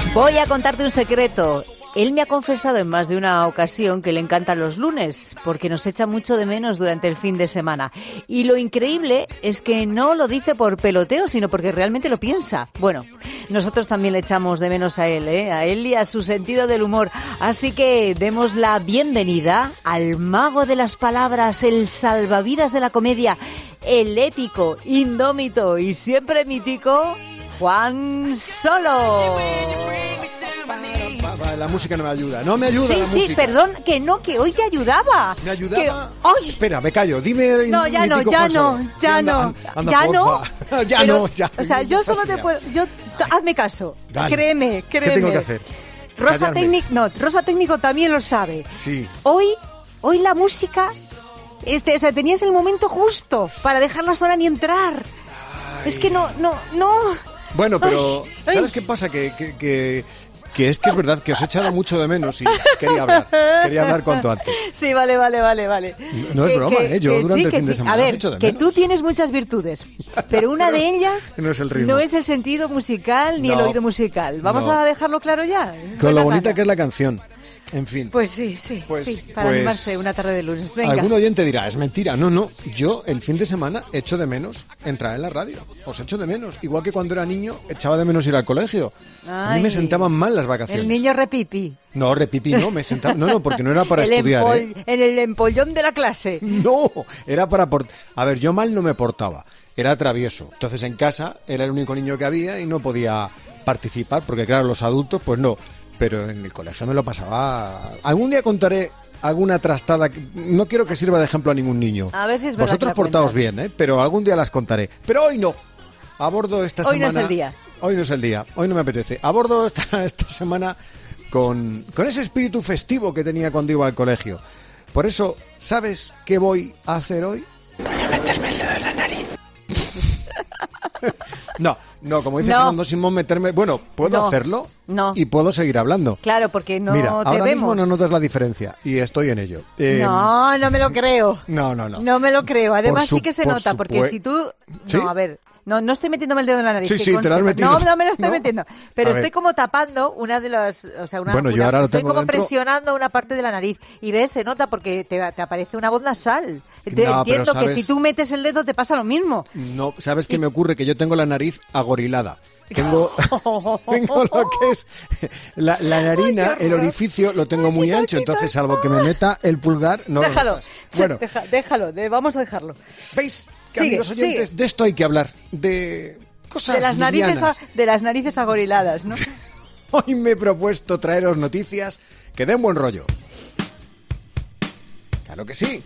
Voy a contarte un secreto. Él me ha confesado en más de una ocasión que le encantan los lunes, porque nos echa mucho de menos durante el fin de semana. Y lo increíble es que no lo dice por peloteo, sino porque realmente lo piensa. Bueno, nosotros también le echamos de menos a él y a su sentido del humor. Así que demos la bienvenida al mago de las palabras, el salvavidas de la comedia, el épico, indómito y siempre mítico Juan Solo. La música no me ayuda. No me ayuda la música. Sí, perdón, que hoy te ayudaba. ¿Me ayudaba? Que, ¡ay! Espera, me callo. Dime. No, ya no. O sea, yo solo te puedo... hazme caso. Dale. Créeme. ¿Qué tengo que hacer? Rosa Técnico también lo sabe. Sí. Hoy la música... o sea, tenías el momento justo para dejarla sola ni entrar. Ay. Es que no... Bueno, pero ¿sabes qué pasa? Que es verdad que os he echado mucho de menos y quería hablar cuanto antes. Sí, vale. No es broma, yo durante el fin de semana a ver, os he hecho de que menos. tú tienes muchas virtudes, pero una de ellas no es el ritmo. no es el sentido musical ni el oído musical. ¿Vamos a dejarlo claro ya? Con lo bonita que es la canción. En fin. Pues sí, para animarse una tarde de lunes. Venga. Algún oyente dirá, es mentira. No, yo el fin de semana echo de menos entrar en la radio. Os echo de menos. Igual que cuando era niño echaba de menos ir al colegio. A mí me sentaban mal las vacaciones. El niño repipi. No, repipi no, me sentaba... No, porque no era para estudiar. En el empollón de la clase. No, era para... A ver, yo mal no me portaba. Era travieso. Entonces en casa era el único niño que había y no podía participar porque claro, los adultos pues no... Pero en el colegio me lo pasaba... Algún día contaré alguna trastada... No quiero que sirva de ejemplo a ningún niño. A ver si es verdad. Vosotros portaos bien, pero algún día las contaré. Pero hoy no. Abordo esta semana... Hoy no es el día. Hoy no es el día. Hoy no me apetece. Abordo esta semana con ese espíritu festivo que tenía cuando iba al colegio. Por eso, ¿sabes qué voy a hacer hoy? Voy a meterme el dedo en la nariz. No, como dice Fernando Simón, meterme... Bueno, puedo hacerlo y puedo seguir hablando. Claro, porque no Mira, te ahora vemos. mismo no notas la diferencia y estoy en ello. No me lo creo. No. No me lo creo. Además sí que se nota, porque si tú... ¿Sí? No, a ver... No estoy metiéndome el dedo en la nariz. Sí, te lo has metido. No me lo estoy metiendo. Pero estoy como tapando una de las... O sea, yo ahora lo estoy tengo como dentro. Presionando una parte de la nariz. Y ves, se nota porque te aparece una voz nasal. No, Entiendo ¿sabes? que si tú metes el dedo te pasa lo mismo. No, ¿sabes qué me ocurre? Que yo tengo la nariz agorilada. Tengo lo que es la narina, el orificio lo tengo muy ancho, entonces salvo que me meta el pulgar, no Déjalo, lo notas. Bueno, déjalo, vamos a dejarlo. ¿Veis? Que, amigos oyentes, de esto hay que hablar, de cosas de las narices agoriladas, ¿no? Hoy me he propuesto traeros noticias que den buen rollo. Claro que sí.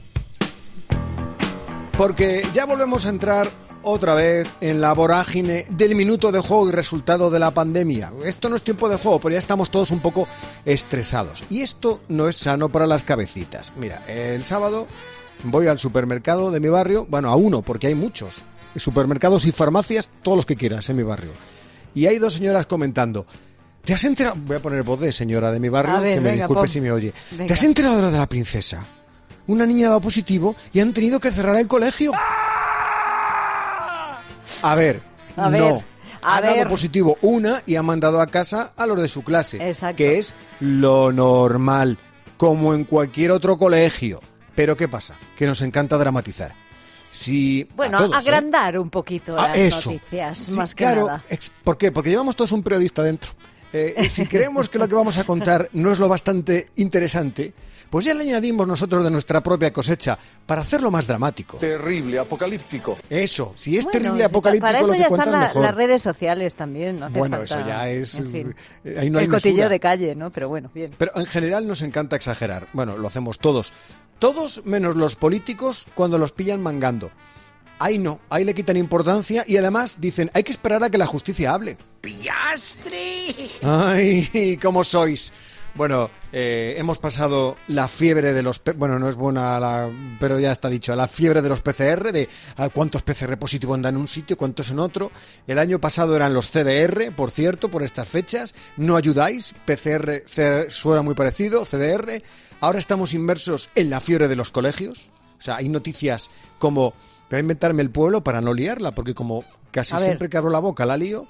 Porque ya volvemos a entrar otra vez en la vorágine del minuto de juego y resultado de la pandemia. Esto no es tiempo de juego, pero ya estamos todos un poco estresados. Y esto no es sano para las cabecitas. Mira, el sábado voy al supermercado de mi barrio, bueno, a uno, porque hay muchos. Supermercados y farmacias, todos los que quieras en mi barrio. Y hay dos señoras comentando. ¿Te has enterado? Voy a poner voz de señora de mi barrio, que me disculpe si me oye. Venga. ¿Te has enterado de lo de la princesa? Una niña ha dado positivo y han tenido que cerrar el colegio. A ver. Ha dado positivo una y ha mandado a casa a los de su clase. Exacto. Que es lo normal, como en cualquier otro colegio. Pero ¿qué pasa? Que nos encanta dramatizar. Agrandar un poquito las noticias, más que nada. ¿Por qué? Porque llevamos todos un periodista dentro. Si creemos que lo que vamos a contar no es lo bastante interesante, pues ya le añadimos nosotros de nuestra propia cosecha para hacerlo más dramático. Terrible, apocalíptico. Eso, si es terrible, apocalíptico, para eso lo que ya cuentas están mejor. las redes sociales también. No hace falta, eso ya es... En fin, ahí no hay el cotilleo mesura. de calle, ¿no? Pero bueno, bien. Pero en general nos encanta exagerar. Bueno, lo hacemos todos. Todos menos los políticos cuando los pillan mangando. Ahí no, ahí le quitan importancia y además dicen, hay que esperar a que la justicia hable. ¡Pillastre! ¡Ay, cómo sois! Bueno, hemos pasado la fiebre de los... Bueno, no es buena, pero ya está dicho, la fiebre de los PCR, de cuántos PCR positivos andan en un sitio, cuántos en otro. El año pasado eran los CDR, por cierto, por estas fechas. No ayudáis, PCR suena muy parecido, CDR. Ahora estamos inmersos en la fiebre de los colegios. O sea, hay noticias como... Voy a inventarme el pueblo para no liarla, porque como casi siempre que abro la boca la lío.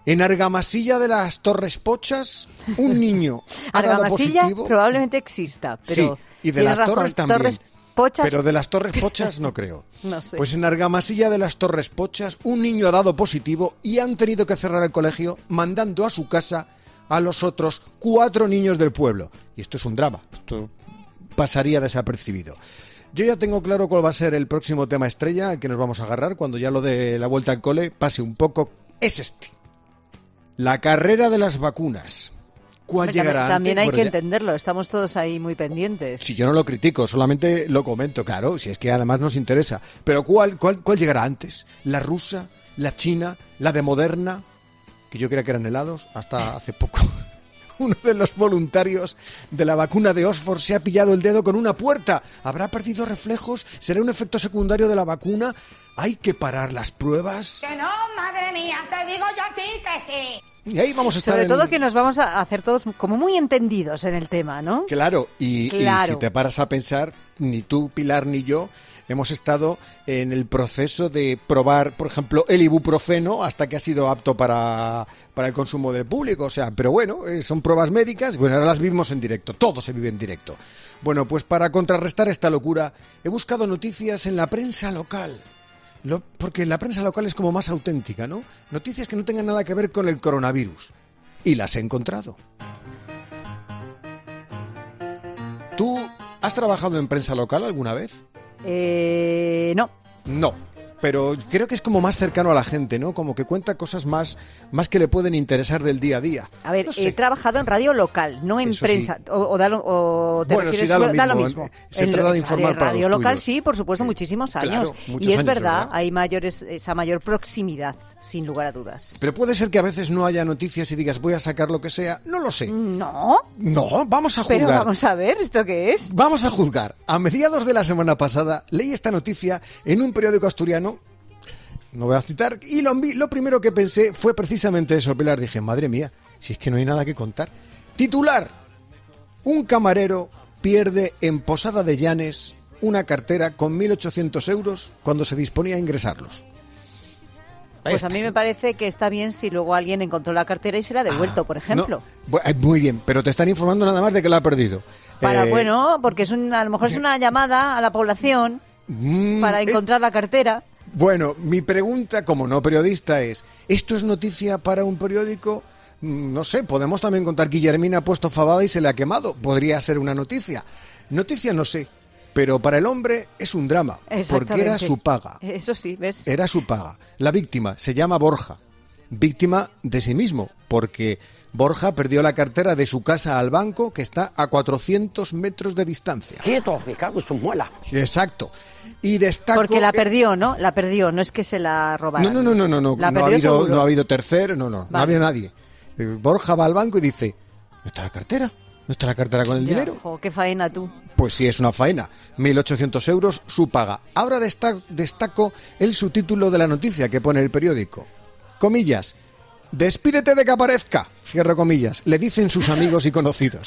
En Argamasilla de las Torres Pochas, un niño ha dado Argamasilla positivo. probablemente exista, pero Sí, y de tienes las razón, Torres también. Torres Pochas, Pero de las Torres Pochas no creo. no sé. Pues en Argamasilla de las Torres Pochas, un niño ha dado positivo y han tenido que cerrar el colegio mandando a su casa a los otros 4 niños del pueblo. Y esto es un drama. Esto pasaría desapercibido. Yo ya tengo claro cuál va a ser el próximo tema estrella al que nos vamos a agarrar cuando ya lo de la vuelta al cole pase un poco. Es este. La carrera de las vacunas. ¿Cuál llegará antes? También hay Bueno, que ya- entenderlo, estamos todos ahí muy pendientes. Si yo no lo critico, solamente lo comento, claro, si es que además nos interesa. Pero ¿cuál llegará antes? ¿La rusa? ¿La china? ¿La de Moderna? Que yo creía que eran helados hasta hace poco. Uno de los voluntarios de la vacuna de Oxford se ha pillado el dedo con una puerta. ¿Habrá perdido reflejos? ¿Será un efecto secundario de la vacuna? ¿Hay que parar las pruebas? Que no, madre mía, te digo yo a ti que sí. Y ahí vamos a estar Sobre en- todo que nos vamos a hacer todos como muy entendidos en el tema, ¿no? Claro, y Claro. si te paras a pensar, ni tú, Pilar, ni yo hemos estado en el proceso de probar, por ejemplo, el ibuprofeno hasta que ha sido apto para el consumo del público. O sea, pero bueno, son pruebas médicas. Bueno, ahora las vivimos en directo. Todo se vive en directo. Bueno, pues para contrarrestar esta locura, he buscado noticias en la prensa local. Porque la prensa local es como más auténtica, ¿no? Noticias que no tengan nada que ver con el coronavirus. Y las he encontrado. ¿Tú has trabajado en prensa local alguna vez? No. No, pero creo que es como más cercano a la gente, ¿no? Como que cuenta cosas más que le pueden interesar del día a día. A ver, No sé. he trabajado en radio local, no en Eso prensa. sí. O te Bueno, refieres, sí, da lo mismo. Se En trata de en informar para radio los local, tuyos. sí, por supuesto, Sí. muchísimos Claro, años. muchos Y es años, verdad, ¿verdad? hay esa mayor proximidad, sin lugar a dudas. Pero puede ser que a veces no haya noticias y digas, voy a sacar lo que sea. No lo sé. No, No, vamos a juzgar. pero vamos a ver, ¿esto qué es? Vamos a juzgar. A mediados de la semana pasada leí esta noticia en un periódico asturiano, no voy a citar, y lo primero que pensé fue precisamente eso, Pilar. Dije, madre mía, si es que no hay nada que contar. Titular: un camarero pierde en Posada de Llanes una cartera con 1.800 euros cuando se disponía a ingresarlos. Ahí Pues a está. mí me parece que está bien si luego alguien encontró la cartera y se la ha devuelto, por ejemplo. No, muy bien, pero te están informando nada más de que la ha perdido. Bueno, porque a lo mejor es una llamada a la población para encontrar la cartera. Bueno, mi pregunta como no periodista es, ¿esto es noticia para un periódico? No sé, podemos también contar Guillermina ha puesto fabada y se le ha quemado. Podría ser una noticia. Noticia no sé, pero para el hombre es un drama, porque Exactamente. era su paga. Eso sí, ¿ves? Era su paga. La víctima se llama Borja, víctima de sí mismo, porque Borja perdió la cartera de su casa al banco, que está a 400 metros de distancia. Quieto, me cago en sus muelas. Exacto. Y destaco... Porque la perdió, ¿no? La perdió, no es que se la robaran. No. La No ha perdió habido, seguro. no ha habido tercero, no Vale. había nadie. Borja va al banco y dice, ¿no está la cartera? ¿No está la cartera con el Ya, dinero? jo, qué faena tú. Pues sí, es una faena. 1.800 euros su paga. Ahora destaco el subtítulo de la noticia que pone el periódico. Comillas. Despídete de que aparezca. Cierro comillas. Le dicen sus amigos y conocidos.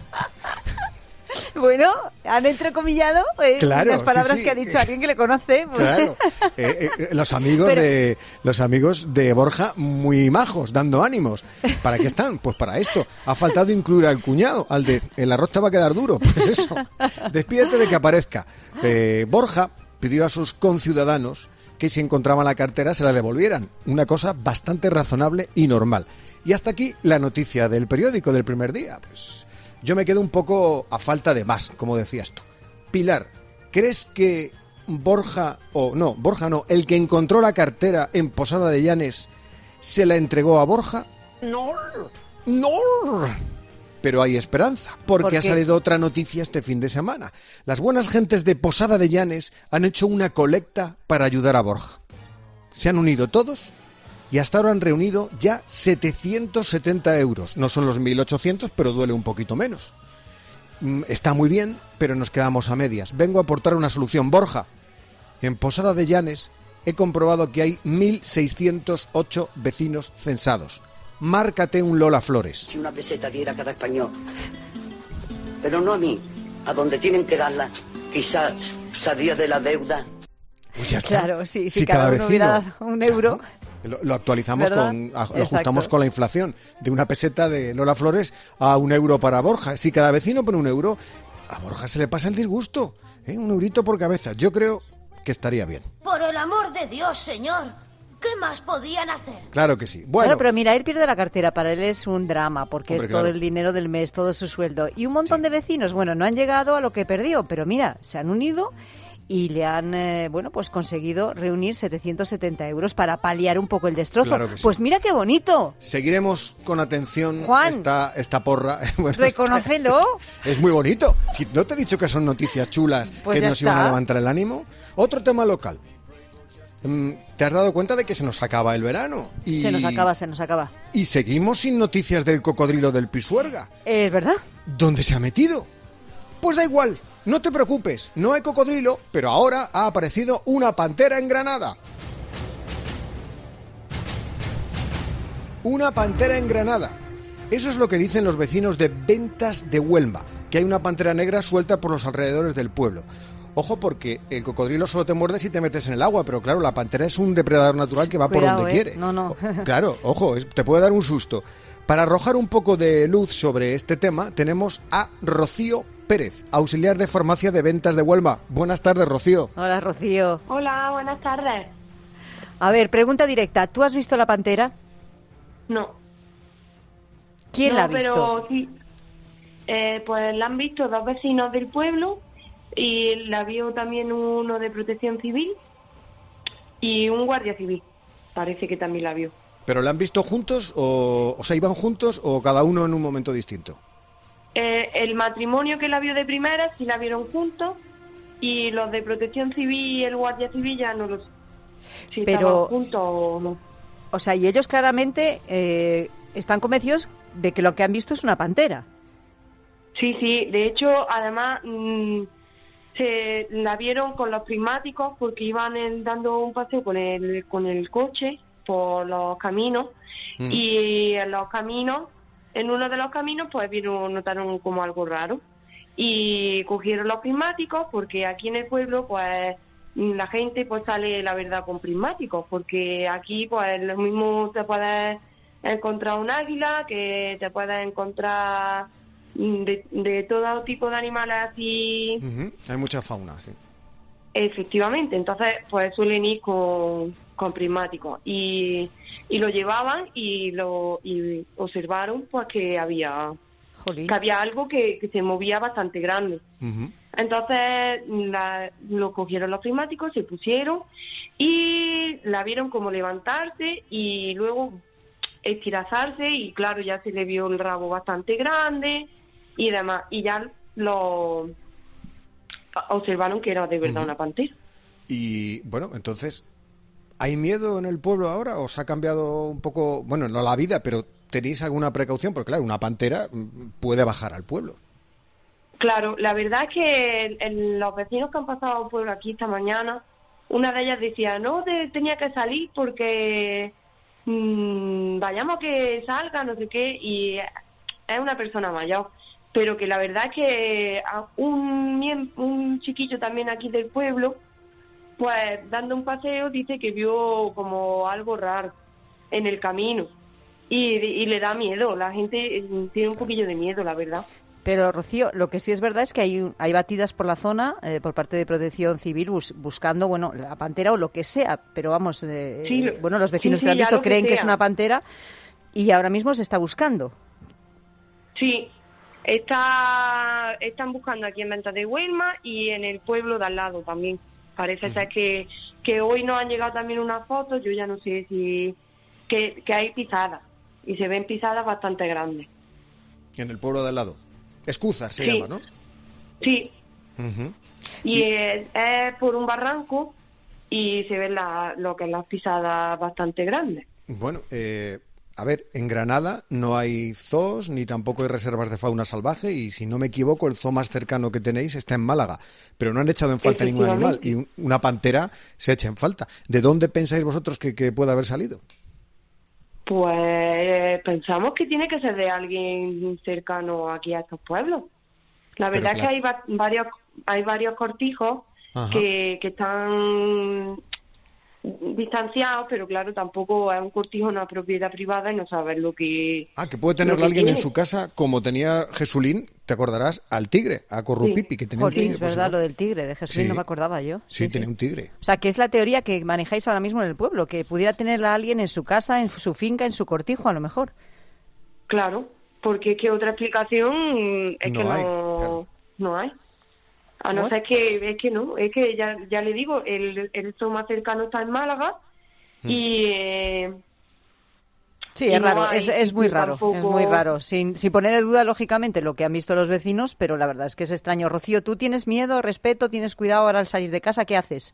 Bueno, han entrecomillado Claro, las palabras sí, sí. que ha dicho alguien que le conoce. Pues. Claro. Los amigos Pero- los amigos de Borja muy majos, dando ánimos. ¿Para qué están? Pues para esto. Ha faltado incluir al cuñado, al de el arroz te va a quedar duro. Pues eso. Despídete de que aparezca. Borja pidió a sus conciudadanos que si encontraban la cartera se la devolvieran. Una cosa bastante razonable y normal. Y hasta aquí la noticia del periódico del primer día. Pues yo me quedo un poco a falta de más, como decías tú. Pilar, ¿crees que Borja no, el que encontró la cartera en Posada de Llanes se la entregó a Borja? No. No. Pero hay esperanza, porque ¿Por ha qué? salido otra noticia este fin de semana. Las buenas gentes de Posada de Llanes han hecho una colecta para ayudar a Borja. Se han unido todos y hasta ahora han reunido ya 770 euros. No son los 1.800, pero duele un poquito menos. Está muy bien, pero nos quedamos a medias. Vengo a aportar una solución. Borja, en Posada de Llanes he comprobado que hay 1.608 vecinos censados. Márcate un Lola Flores. Si una peseta diera cada español. Pero no a mí, a donde tienen que darla. Quizás salía de la deuda. Pues ya está. Claro, sí, si Si cada uno vecino- hubiera dado un euro. Lo actualizamos, ¿verdad? lo ajustamos Exacto. con la inflación, de una peseta de Lola Flores a €1 para Borja. Si cada vecino pone €1, a Borja se le pasa el disgusto, ¿eh? €1 por cabeza. Yo creo que estaría bien. Por el amor de Dios, señor. ¿Qué más podían hacer? Claro que sí. Bueno, Claro, pero mira, él pierde la cartera, para él es un drama, porque Hombre, es todo claro. el dinero del mes, todo su sueldo. Y un montón de vecinos, bueno, no han llegado a lo que perdió, pero mira, se han unido y le han, pues conseguido reunir 770 euros para paliar un poco el destrozo. Claro que sí. Pues mira qué bonito. seguiremos con atención Juan. esta porra. Bueno, Reconócelo. es muy bonito. Si no te he dicho que son noticias chulas Pues que ya nos iban a está. levantar el ánimo. Otro tema local. ¿Te has dado cuenta de que se nos acaba el verano? Y, Se nos acaba. Y seguimos sin noticias del cocodrilo del Pisuerga. ¿Es verdad? ¿Dónde se ha metido? Pues da igual, no te preocupes, no hay cocodrilo, pero ahora ha aparecido una pantera en Granada. Una pantera en Granada. Eso es lo que dicen los vecinos de Ventas de Huelva, que hay una pantera negra suelta por los alrededores del pueblo. Ojo, porque el cocodrilo solo te muerde si te metes en el agua, pero claro, la pantera es un depredador natural que va Cuidado, por donde quiere. No. Claro, ojo, te puede dar un susto. Para arrojar un poco de luz sobre este tema, tenemos a Rocío Pérez, auxiliar de farmacia de Ventas de Huelva. Buenas tardes, Rocío. Hola, Rocío. Hola, buenas tardes. A ver, pregunta directa. ¿Tú has visto la pantera? No. ¿Quién No, la ha visto? Pero sí, pues la han visto 2 vecinos del pueblo y la vio también uno de Protección Civil y un guardia civil. Parece que también la vio. ¿Pero la han visto juntos o sea, iban juntos o cada uno en un momento distinto? El matrimonio que la vio de primera sí la vieron juntos y los de Protección Civil y el guardia civil ya no los... Si Pero- estaban juntos o no. O sea, y ellos claramente están convencidos de que lo que han visto es una pantera. Sí, de hecho, además se la vieron con los prismáticos porque iban dando un paseo con el coche por los caminos y en los caminos, en uno de los caminos, pues notaron como algo raro y cogieron los prismáticos porque aquí en el pueblo, pues la gente pues sale la verdad con prismáticos porque aquí pues lo mismo te puedes encontrar un águila, que te puedes encontrar de todo tipo de animales así. Ujú. Hay mucha fauna, sí. Efectivamente, entonces pues suelen ir con prismáticos y lo llevaban y observaron pues que había Jolín. algo que se movía bastante grande. Ujú. Entonces lo cogieron los prismáticos, se pusieron y la vieron como levantarse y luego estirazarse y claro, ya se le vio el rabo bastante grande y demás. Y ya lo observaron que era de verdad una pantera. Y bueno, entonces, ¿hay miedo en el pueblo ahora? ¿Os ha cambiado un poco, bueno, no la vida, pero tenéis alguna precaución? Porque claro, una pantera puede bajar al pueblo. Claro, la verdad es que los vecinos que han pasado por aquí esta mañana, una de ellas decía, no, tenía que salir porque vayamos a que salga, no sé qué, y es una persona mayor. Pero que la verdad es que un chiquillo también aquí del pueblo, pues dando un paseo, dice que vio como algo raro en el camino y le da miedo, la gente tiene un poquillo de miedo, la verdad. Pero, Rocío, lo que sí es verdad es que hay batidas por la zona por parte de Protección Civil buscando, bueno, la pantera o lo que sea. Pero vamos, bueno, los vecinos sí, que la han ya visto lo que creen que es sea. una pantera y ahora mismo se está buscando. Sí, están buscando aquí en Ventas de Huelva y en el pueblo de al lado también. Parece ser que hoy nos han llegado también unas fotos, yo ya no sé si... que hay pisadas, y se ven pisadas bastante grandes. En el pueblo de al lado. Escúzar se Sí. llama, ¿no? Sí, Ujú. y es por un barranco y se ven lo que es las pisadas bastante grandes. Bueno, a ver, en Granada no hay zoos ni tampoco hay reservas de fauna salvaje y si no me equivoco el zoo más cercano que tenéis está en Málaga, pero no han echado en falta ningún animal y una pantera se echa en falta. ¿De dónde pensáis vosotros que puede haber salido? Pues pensamos que tiene que ser de alguien cercano aquí a estos pueblos. La verdad Pero es que hay varios cortijos Ajá. que están distanciados, pero claro, tampoco es un cortijo, una propiedad privada y no sabes lo que... Que puede tenerlo lo que alguien en tiene. su casa, como tenía Jesulín, te acordarás, al tigre, a Corrupipi, que tenía un Jolín, tigre. es pues verdad, igual. lo del tigre, de Jesús, Sí. no me acordaba yo. Sí, tenía un tigre. O sea, que es la teoría que manejáis ahora mismo en el pueblo, que pudiera tenerla alguien en su casa, en su finca, en su cortijo, a lo mejor. Claro, porque es que otra explicación es No que hay, claro. no hay. A no Bueno. ser que, es que no, es que ya le digo, el zoo más cercano está en Málaga y... Sí, Y es no raro, hay es muy sitio raro, es tampoco. muy raro. Sin poner en duda, lógicamente, lo que han visto los vecinos, pero la verdad es que es extraño. Rocío, ¿tú tienes miedo, respeto, tienes cuidado ahora al salir de casa? ¿Qué haces?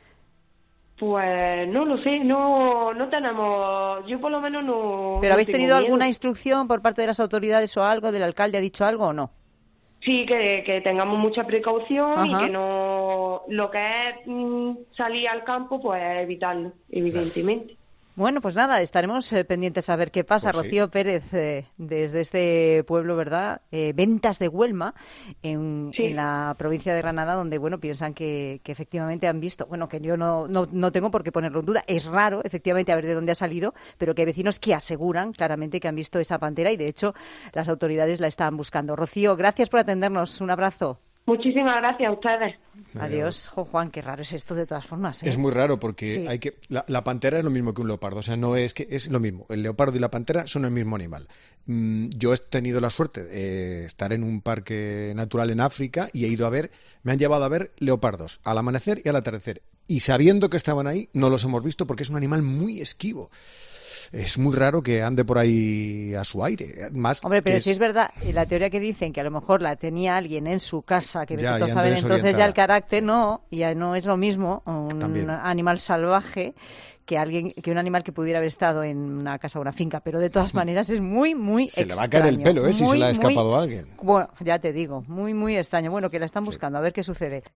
Pues no lo sé, no tenemos, yo por lo menos no... ¿Pero no habéis tengo tenido miedo. alguna instrucción por parte de las autoridades o algo? ¿Del alcalde ha dicho algo o no? Sí, que tengamos mucha precaución y Ajá. que no, lo que es salir al campo, pues evitarlo, evidentemente. Bueno, pues nada, estaremos pendientes a ver qué pasa. Pues sí. Rocío Pérez, desde este pueblo, ¿verdad? Ventas de Güelma, Sí. en la provincia de Granada, donde, bueno, piensan que efectivamente han visto, bueno, que yo no tengo por qué ponerlo en duda. Es raro, efectivamente, a ver de dónde ha salido, pero que hay vecinos que aseguran claramente que han visto esa pantera y, de hecho, las autoridades la están buscando. Rocío, gracias por atendernos. Un abrazo. Muchísimas gracias a ustedes. Adiós. Jo, Juan, qué raro es esto de todas formas, ¿eh? Es muy raro porque Sí. hay que la pantera es lo mismo que un leopardo, o sea, no es que es lo mismo. El leopardo y la pantera son el mismo animal. Yo he tenido la suerte de estar en un parque natural en África y me han llevado a ver leopardos al amanecer y al atardecer. Y sabiendo que estaban ahí, no los hemos visto porque es un animal muy esquivo. Es muy raro que ande por ahí a su aire. Más Hombre, pero que si es verdad, la teoría que dicen que a lo mejor la tenía alguien en su casa, que Ya, todos ya saben, anda entonces ya desorientada. el carácter ya no es lo mismo un También. animal salvaje que un animal que pudiera haber estado en una casa o una finca, pero de todas maneras es muy, muy Se extraño. le va a caer el pelo, si se Muy, le ha muy- escapado a alguien. Bueno, ya te digo, muy, muy extraño. Bueno, que la están buscando, a ver qué sucede.